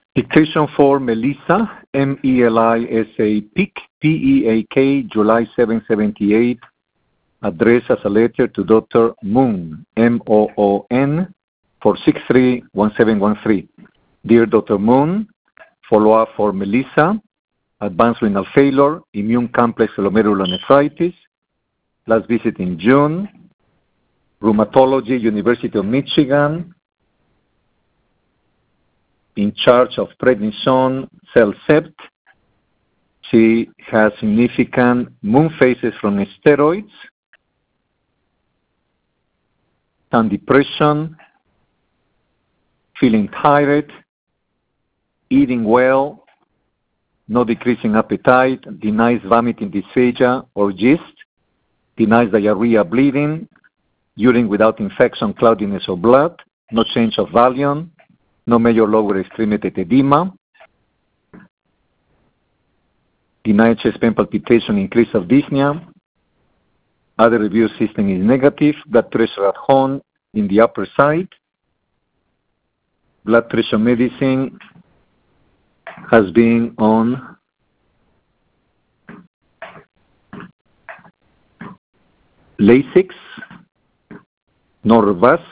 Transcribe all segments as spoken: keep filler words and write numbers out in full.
Dictation for Melissa, M E L I S A, Peak, P E A K, July seventh, seventy-eight, addressed as a letter to Doctor Moon, M O O N, for six three one seven one three. Dear Doctor Moon, follow-up for Melissa, advanced renal failure, immune complex glomerulonephritis, last visit in June, rheumatology, University of Michigan, in charge of prednisone, CellCept. She has significant moon phases from steroids, some depression, feeling tired, eating well, no decreasing appetite, denies vomiting, dysphagia or gist, denies diarrhea, bleeding, urine without infection, cloudiness or blood, no change of Valium, no major lower extremity edema, denied chest pain palpitation, increase of dyspnea. Other review system is negative. Blood pressure at home in the upper side. Blood pressure medicine has been on Lasix, Norvasc.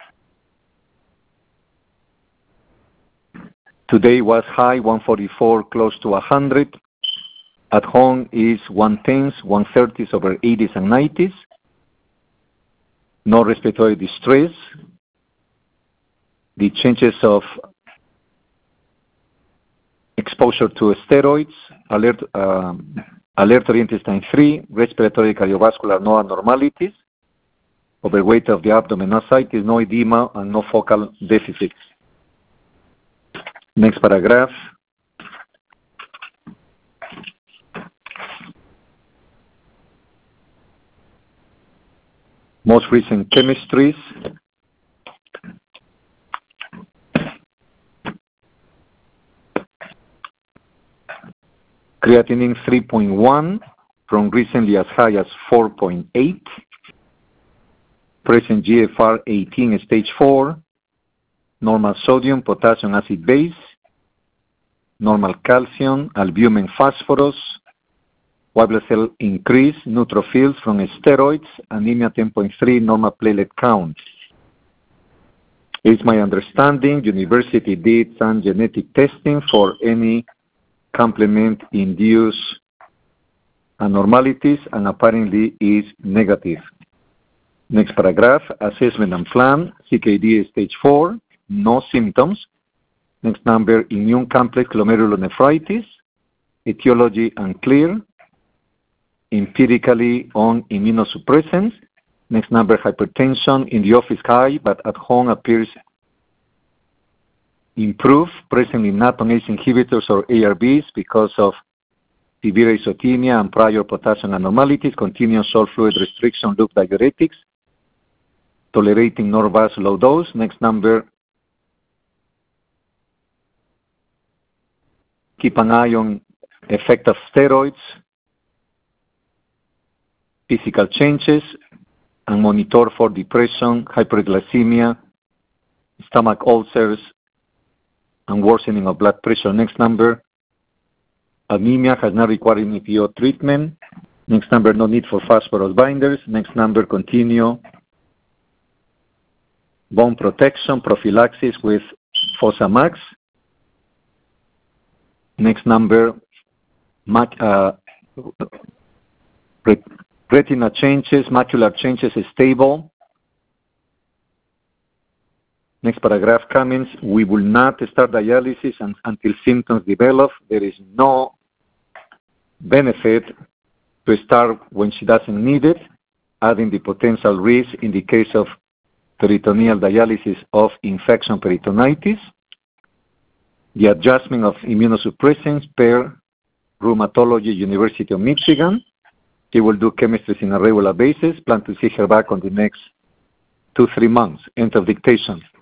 Today was high, one forty-four, close to one hundred. At home is one tens, one thirties over eighties and nineties. No respiratory distress. The changes of exposure to steroids, alert, uh, alertory intestine three, respiratory cardiovascular, no abnormalities, overweight of the abdomen, ascites, no edema, and no focal deficits. Next paragraph. Most recent chemistries. Creatinine three point one from recently as high as four point eight. Present G F R eighteen, stage four. Normal sodium, potassium, acid base. Normal calcium, albumin, phosphorus. White blood cell increase, neutrophils from steroids, anemia ten point three, normal platelet count. It's my understanding university did some genetic testing for any complement-induced abnormalities and apparently is negative. Next paragraph, assessment and plan, C K D stage four, no symptoms. Next number, immune complex glomerulonephritis, etiology unclear, empirically on immunosuppressants. Next number, hypertension in the office high, but at home appears improved, presently not on A C E inhibitors or A R Bs because of severe isothemia and prior potassium abnormalities, continuous salt fluid restriction, loop diuretics, tolerating Norvasc low dose. Next number, keep an eye on effect of steroids, physical changes, and monitor for depression, hyperglycemia, stomach ulcers, and worsening of blood pressure. Next number, anemia has not required any P O treatment. Next number, no need for phosphorus binders. Next number, continue bone protection, prophylaxis with Fosamax. Next number, uh, retina changes, macular changes is stable. Next paragraph comments, we will not start dialysis and, until symptoms develop. There is no benefit to start when she doesn't need it, adding the potential risk in the case of peritoneal dialysis of infection peritonitis. The adjustment of immunosuppressants per rheumatology, University of Michigan. She will do chemistry on a regular basis. Plan to see her back on the next two, three months. End of dictation.